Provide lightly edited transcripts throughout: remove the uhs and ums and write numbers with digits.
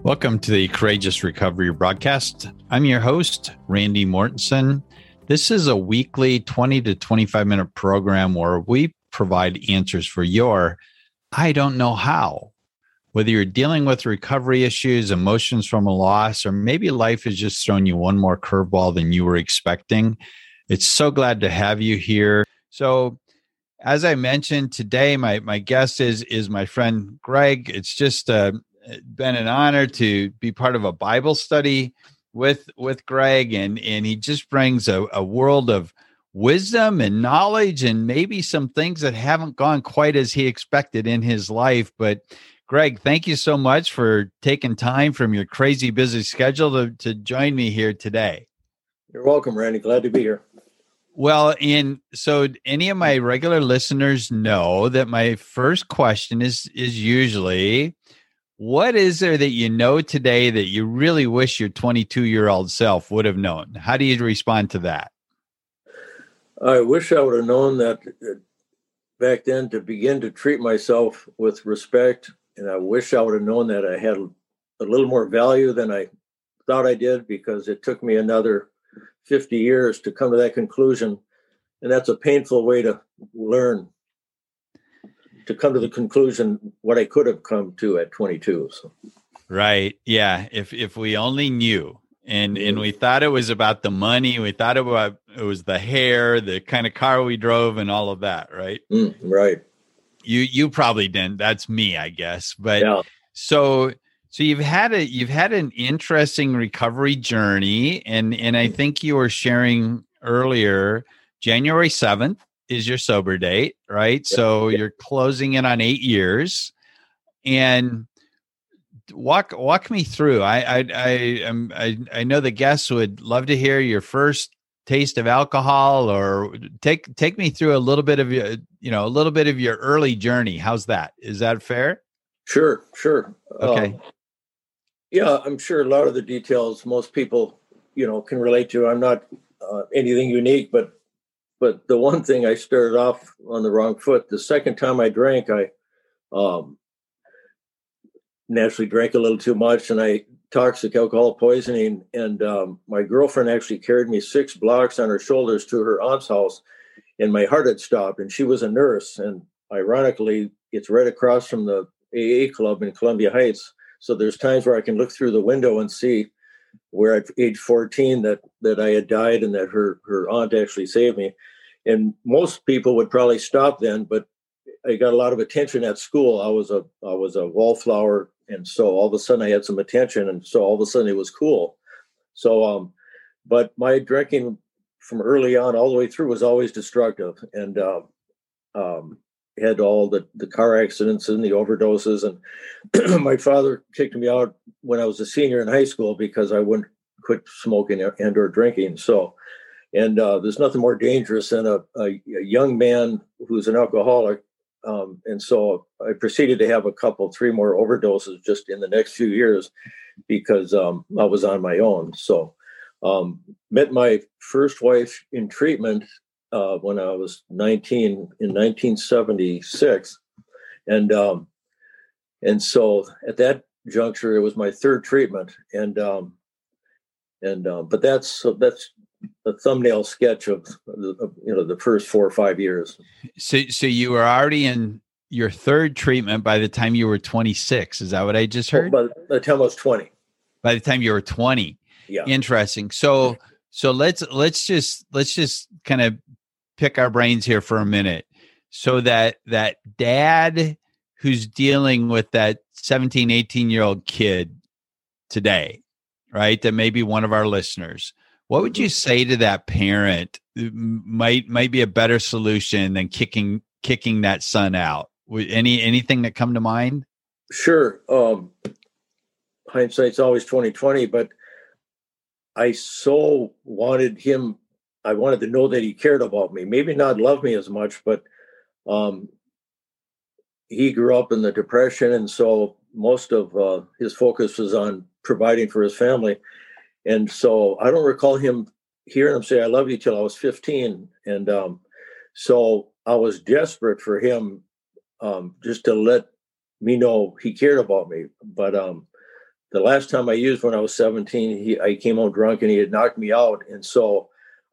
Welcome to the Courageous Recovery broadcast. I'm your host, Randy Mortensen. This is a weekly 20 to 25 minute program where we provide answers for your I don't know how. Whether you're dealing with recovery issues, emotions from a loss, or maybe life has just thrown you one more curveball than you were expecting, it's so glad to have you here. So, as I mentioned today, my guest is my friend Greg. It's just been an honor to be part of a Bible study with Greg, and he just brings a world of wisdom and knowledge and maybe some things that haven't gone quite as he expected in his life. But Greg, thank you so much for taking time from your crazy busy schedule to join me here today. You're welcome, Randy. Glad to be here. Well, and so any of my regular listeners know that my first question is usually, what is there that you know today that you really wish your 22-year-old self would have known? How do you respond to that? I wish I would have known that back then to begin to treat myself with respect. And I wish I would have known that I had a little more value than I thought I did, because it took me another 50 years to come to that conclusion. And that's a painful way to learn, to come to the conclusion what I could have come to at 22. So. Right. Yeah. If we only knew, and we thought it was about the money, we thought it was the hair, the kind of car we drove and all of that. Right. Right. You probably didn't. That's me, I guess. But yeah. So you've had an interesting recovery journey, and I think you were sharing earlier, January 7th is your sober date, right? Yeah. So you're closing in on 8 years, and walk me through. I know the guests would love to hear your first taste of alcohol, or take me through a little bit of your early journey. How's that? Is that fair? Sure. Okay. Yeah, I'm sure a lot of the details most people, can relate to. I'm not anything unique, but the one thing, I started off on the wrong foot. The second time I drank, I naturally drank a little too much, and I toxic alcohol poisoning. And my girlfriend actually carried me 6 blocks on her shoulders to her aunt's house, and my heart had stopped. And she was a nurse, and ironically, it's right across from the AA club in Columbia Heights. So there's times where I can look through the window and see where at age 14 that I had died, and that her aunt actually saved me. And most people would probably stop then, but I got a lot of attention at school. I was a wallflower, and so all of a sudden I had some attention, and so all of a sudden it was cool. So, but my drinking from early on all the way through was always destructive, and had all the car accidents and the overdoses. And my father kicked me out when I was a senior in high school because I wouldn't quit smoking and or drinking. So, and there's nothing more dangerous than a young man who's an alcoholic. And so I proceeded to have 3 more overdoses just in the next few years, because I was on my own. So met my first wife in treatment when I was 19 in 1976. And so at that juncture, it was my third treatment. But that's a thumbnail sketch of the first 4 or 5 years. So you were already in your third treatment by the time you were 26. Is that what I just heard? By the time I was 20. By the time you were 20. Yeah. Interesting. So let's just kind of pick our brains here for a minute. So that dad who's dealing with that 17, 18-year-old kid today, right? That may be one of our listeners. What would you say to that parent? Might be a better solution than kicking that son out. Anything that come to mind? Sure. Hindsight's always 20/20, but I so wanted him. I wanted to know that he cared about me. Maybe not love me as much, but he grew up in the Depression, and so most of his focus was on providing for his family. And so I don't recall him hearing him say, "I love you," till I was 15. And so I was desperate for him just to let me know he cared about me. But the last time I used when I was 17, I came home drunk and he had knocked me out. And so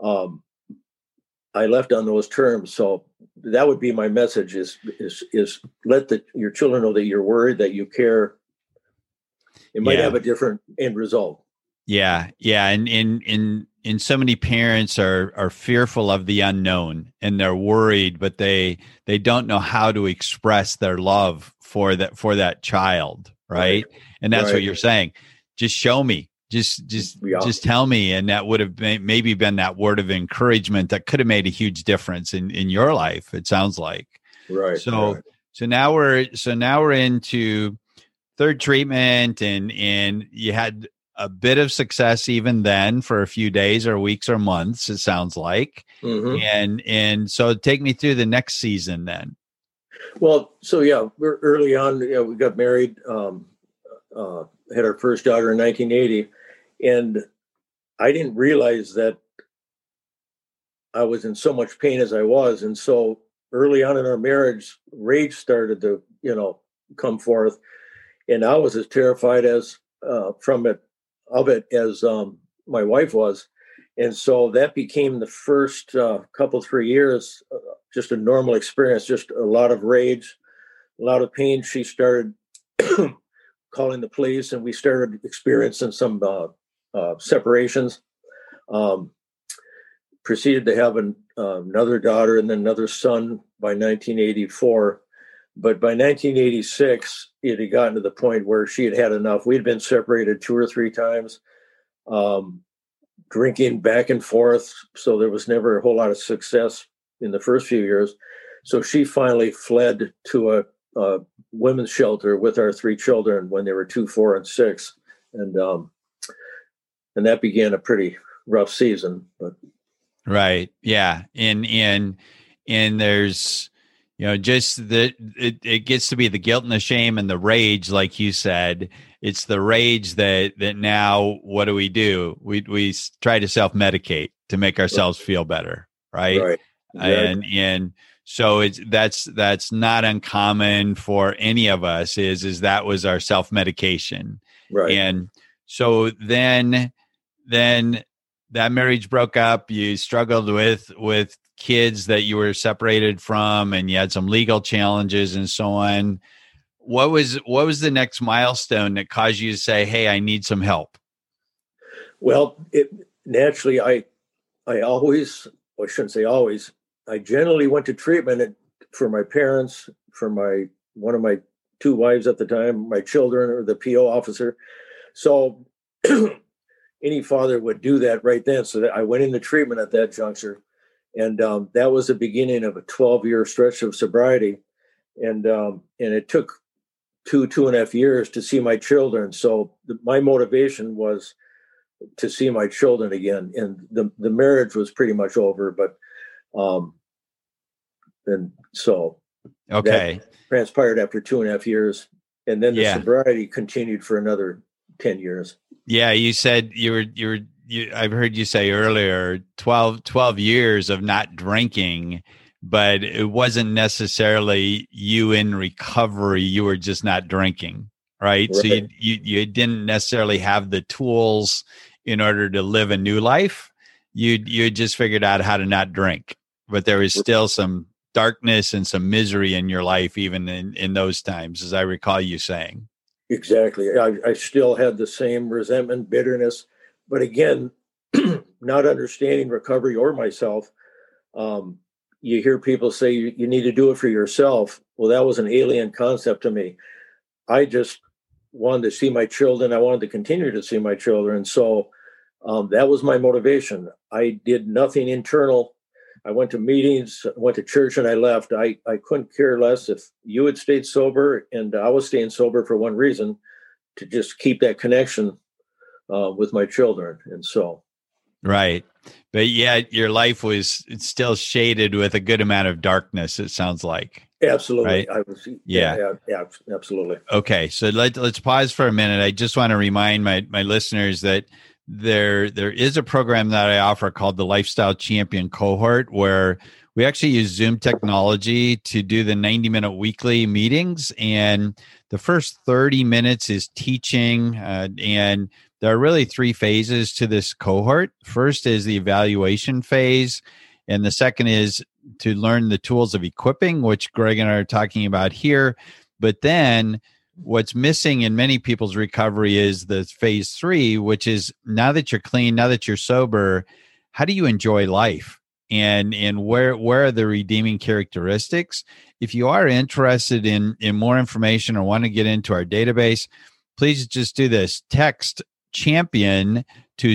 I left on those terms. So that would be my message is let your children know that you're worried, that you care. It might have a different end result. Yeah. Yeah. And so many parents are fearful of the unknown and they're worried, but they don't know how to express their love for that child. Right. And that's what you're saying. Just show me, just tell me. And that would have maybe been that word of encouragement that could have made a huge difference in your life. It sounds like. Right. So now we're into third treatment and you had a bit of success even then for a few days or weeks or months, it sounds like. Mm-hmm. And so take me through the next season then. Well, so we're early on, we got married, had our first daughter in 1980. And I didn't realize that I was in so much pain as I was. And so early on in our marriage, rage started to, come forth. And I was as terrified as of it as my wife was. And so that became the first couple, 3 years, just a normal experience, just a lot of rage, a lot of pain. She started calling the police and we started experiencing some separations. Proceeded to have another daughter and then another son by 1984. But by 1986, it had gotten to the point where she had enough. We'd been separated 2 or 3 times, drinking back and forth. So there was never a whole lot of success in the first few years. So she finally fled to a women's shelter with our 3 children when they were 2, 4, and 6. And that began a pretty rough season. But right. Yeah. And there's, just that it gets to be the guilt and the shame and the rage, like you said. It's the rage that now what do? We try to self-medicate to make ourselves feel better, right? Right. Exactly. And so that's not uncommon for any of us. Is that was our self-medication, right? And so then that marriage broke up. You struggled with kids that you were separated from, and you had some legal challenges and so on. What was the next milestone that caused you to say, "Hey, I need some help"? Well, naturally, I shouldn't say always. I generally went to treatment for my parents, for one of my 2 wives at the time, my children, or the PO officer. So any father would do that right then. So that I went into treatment at that juncture. And that was the beginning of a 12-year stretch of sobriety. And it took 2.5 years to see my children. So my motivation was to see my children again. And the marriage was pretty much over. But and so that transpired after 2.5 years. And then the sobriety continued for another 10 years. Yeah, you said I've heard you say earlier, 12 years of not drinking, but it wasn't necessarily you in recovery. You were just not drinking, right? So you didn't necessarily have the tools in order to live a new life. You just figured out how to not drink, but there was still some darkness and some misery in your life, even in those times, as I recall you saying. Exactly. I still had the same resentment, bitterness, but again, not understanding recovery or myself. You hear people say you need to do it for yourself. Well, that was an alien concept to me. I just wanted to see my children. I wanted to continue to see my children. So that was my motivation. I did nothing internal. I went to meetings, went to church, and I left. I couldn't care less if you had stayed sober, and I was staying sober for one reason, to just keep that connection with my children. And so. Right. But yet your life was still shaded with a good amount of darkness, it sounds like. Absolutely. Right? Yeah, absolutely. Okay. So let's pause for a minute. I just want to remind my listeners that there is a program that I offer called the Lifestyle Champion Cohort, where we actually use Zoom technology to do the 90-minute weekly meetings. And the first 30 minutes is teaching. And there are really 3 phases to this cohort. First is the evaluation phase. And the second is to learn the tools of equipping, which Greg and I are talking about here. But then what's missing in many people's recovery is the phase 3, which is now that you're clean, now that you're sober, how do you enjoy life? And where are the redeeming characteristics? If you are interested in more information or want to get into our database, please just do this. Text champion to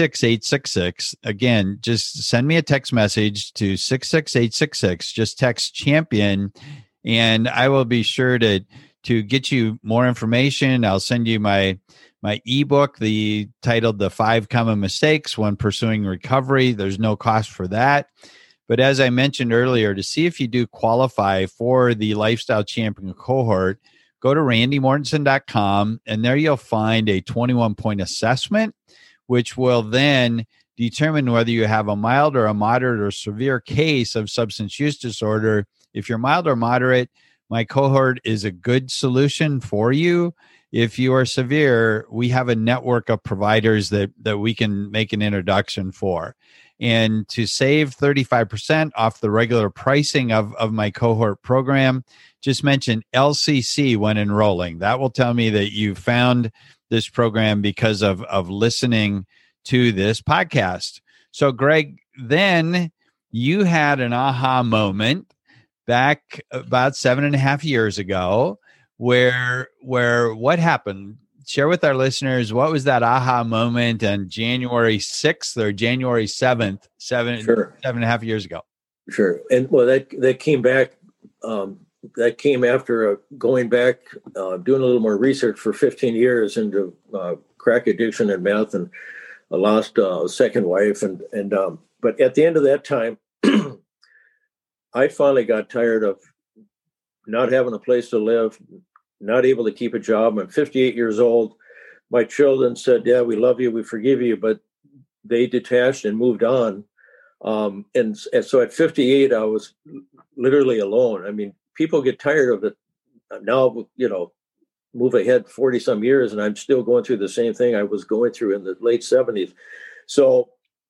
66866. Again, just send me a text message to 66866. Just text champion, and I will be sure to get you more information. I'll send you my ebook, titled The 5 Common Mistakes When Pursuing Recovery. There's no cost for that. But as I mentioned earlier, to see if you do qualify for the Lifestyle Champion cohort, go to randymortensen.com, and there you'll find a 21-point assessment, which will then determine whether you have a mild or a moderate or severe case of substance use disorder. If you're mild or moderate, my cohort is a good solution for you. If you are severe, we have a network of providers that we can make an introduction for. And to save 35% off the regular pricing of my cohort program, just mention LCC when enrolling. That will tell me that you found this program because of listening to this podcast. So, Greg, then you had an aha moment back about 7.5 years ago where what happened? Share with our listeners, what was that aha moment on January 6th or January 7th, Sure. 7.5 years ago? Sure. And well, that came back, that came after going back, doing a little more research for 15 years into crack addiction and meth, and I lost a second wife. But at the end of that time, I finally got tired of not having a place to live, not able to keep a job. I'm 58 years old. My children said, "Dad, we love you, we forgive you," but they detached and moved on. And so at 58, I was literally alone. I mean, people get tired of it now, move ahead 40 some years, and I'm still going through the same thing I was going through in the late 70s. So,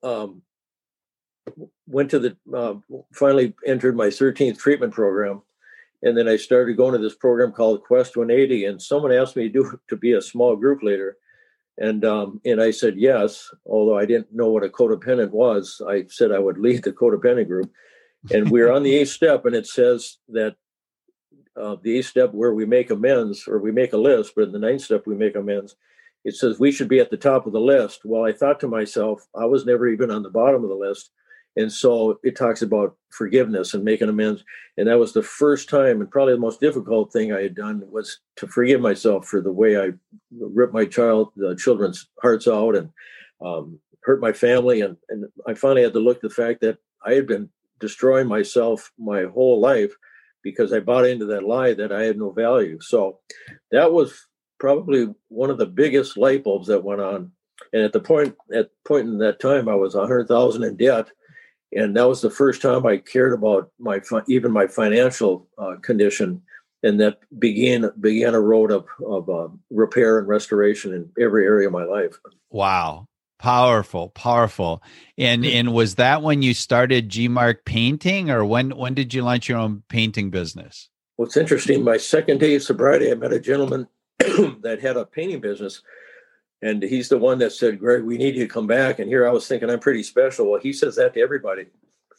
went to finally entered my 13th treatment program. And then I started going to this program called Quest 180, and someone asked me to be a small group leader. And I said yes, although I didn't know what a codependent was. I said I would lead the codependent group. And we're on the 8th step, and it says that the 8th step where we make amends, or we make a list, but in the 9th step we make amends. It says we should be at the top of the list. Well, I thought to myself, I was never even on the bottom of the list. And so it talks about forgiveness and making amends. And that was the first time, and probably the most difficult thing I had done, was to forgive myself for the way I ripped the children's hearts out and hurt my family. And I finally had to look at the fact that I had been destroying myself my whole life because I bought into that lie that I had no value. So that was probably one of the biggest light bulbs that went on. And at point in that time, I was $100,000 in debt. And that was the first time I cared about even my financial condition, and that began a road of repair and restoration in every area of my life. Wow, powerful. And was that when you started G-Mark Painting, or when did you launch your own painting business? Well, it's interesting. My second day of sobriety, I met a gentleman that had a painting business. And he's the one that said, "Greg, we need you to come back." And here I was thinking I'm pretty special. Well, he says that to everybody.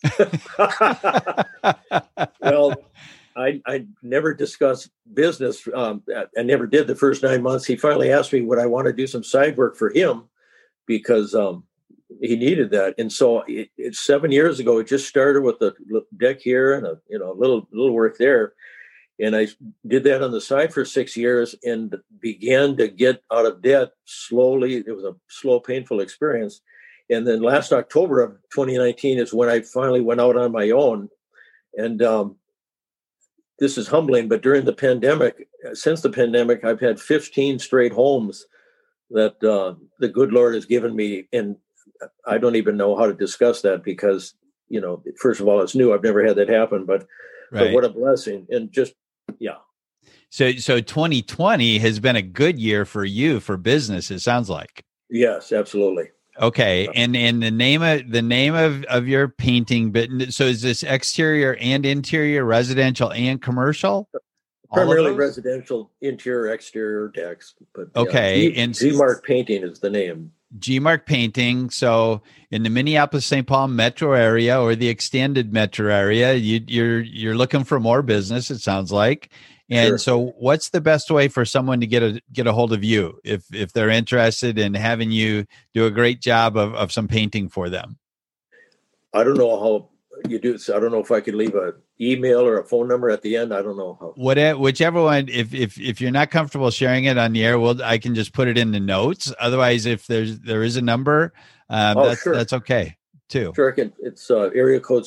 Well, I never discussed business. I never did the first 9 months. He finally asked me, would I want to do some side work for him, because he needed that. And so it's 7 years ago. It just started with a deck here and a little work there. And I did that on the side for 6 years and began to get out of debt slowly. It was a slow, painful experience. And then last October of 2019 is when I finally went out on my own. And this is humbling, but since the pandemic, I've had 15 straight homes that the good Lord has given me. And I don't even know how to discuss that because, first of all, it's new. I've never had that happen, but what a blessing. And just, yeah. So 2020 has been a good year for you for business, it sounds like. Yes, absolutely. Okay. And the name of your painting, but so is this exterior and interior, residential and commercial? Primarily residential, interior, exterior decks. But okay. And G-Mark Painting is the name. G-Mark Painting. So in the Minneapolis-St. Paul metro area or the extended metro area, you're looking for more business, it sounds like. And sure. So what's the best way for someone to get a hold of you if they're interested in having you do a great job of some painting for them? I don't know how you do this. I don't know if I could leave an email or a phone number at the end. I don't know how. Whichever one, if you're not comfortable sharing it on the air, I can just put it in the notes. Otherwise, if there is a number, sure. That's okay too. Sure. It's area code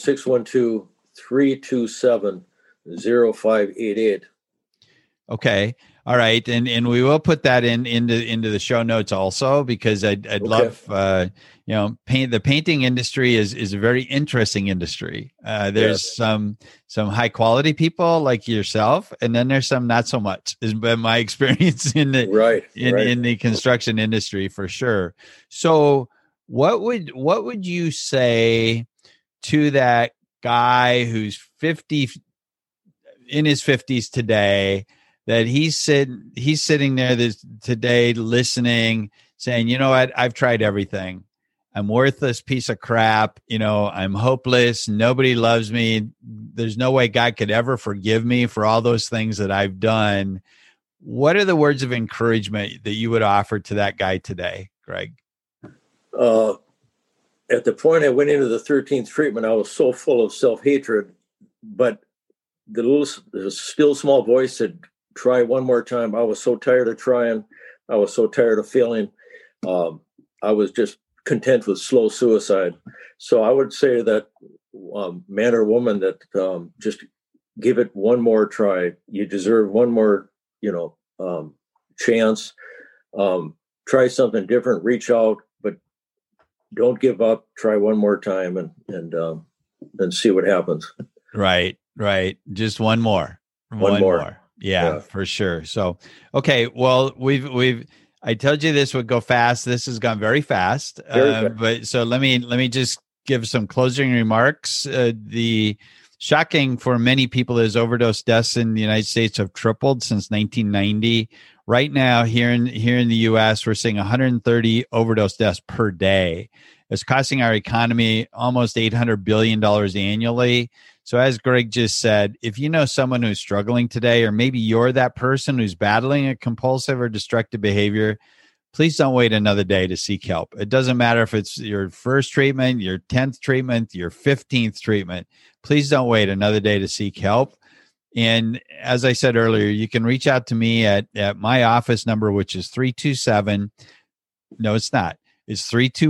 612-327-0588. Okay. All right. And we will put that into the show notes also, because I'd love, the painting industry is a very interesting industry. There's some high quality people like yourself, and then there's some not so much, has been my experience in the, in the construction industry for sure. So what would you say to that guy who's in his 50s today, that he's sitting there today listening, saying, you know what, I've tried everything. I'm worthless piece of crap. I'm hopeless. Nobody loves me. There's no way God could ever forgive me for all those things that I've done. What are the words of encouragement that you would offer to that guy today, Greg? At the point I went into the 13th treatment, I was so full of self-hatred, but the still small voice said, try one more time. I was so tired of trying. I was so tired of failing. I was just content with slow suicide. So I would say that man or woman that just give it one more try. You deserve one more, chance. Try something different, reach out, but don't give up. Try one more time and see what happens. Right. Just one more. One more. Yeah, for sure. So, okay. Well, I told you this would go fast. This has gone very fast. But so let me just give some closing remarks. The shocking for many people is overdose deaths in the United States have tripled since 1990. Right now, here in the U.S., we're seeing 130 overdose deaths per day. It's costing our economy almost $800 billion annually. So as Greg just said, if you know someone who's struggling today, or maybe you're that person who's battling a compulsive or destructive behavior, please don't wait another day to seek help. It doesn't matter if it's your first treatment, your 10th treatment, your 15th treatment. Please don't wait another day to seek help. And as I said earlier, you can reach out to me at my office number, which is 327. No, it's not. It's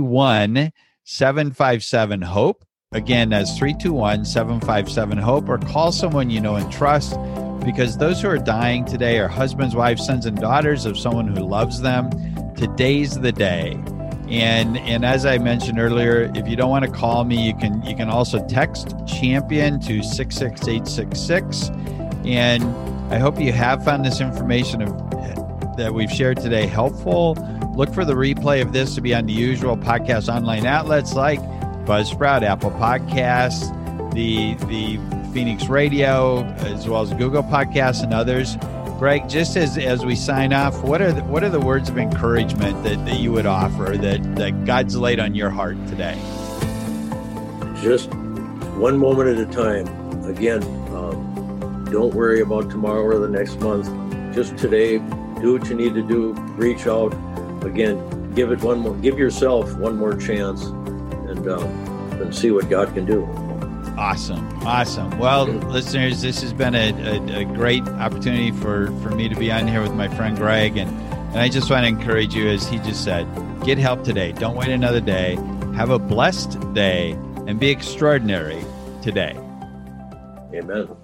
321-757-HOPE. Again, that's 321-757-HOPE, or call someone you know and trust, because those who are dying today are husbands, wives, sons, and daughters of someone who loves them. Today's the day. And as I mentioned earlier, if you don't want to call me, you can also text Champion to 66866. And I hope you have found this information that we've shared today helpful. Look for the replay of this to be on the usual podcast online outlets like Buzzsprout, Apple Podcasts, the Phoenix Radio, as well as Google Podcasts and others. Greg, just as we sign off, what are the words of encouragement that you would offer that God's laid on your heart today? Just one moment at a time. Again, don't worry about tomorrow or the next month. Just today, do what you need to do. Reach out. Again, give yourself one more chance, and see what God can do. Awesome. Well, listeners, this has been a great opportunity for me to be on here with my friend Greg, and I just want to encourage you, as he just said, get help today. Don't wait another day. Have a blessed day and be extraordinary today. Amen.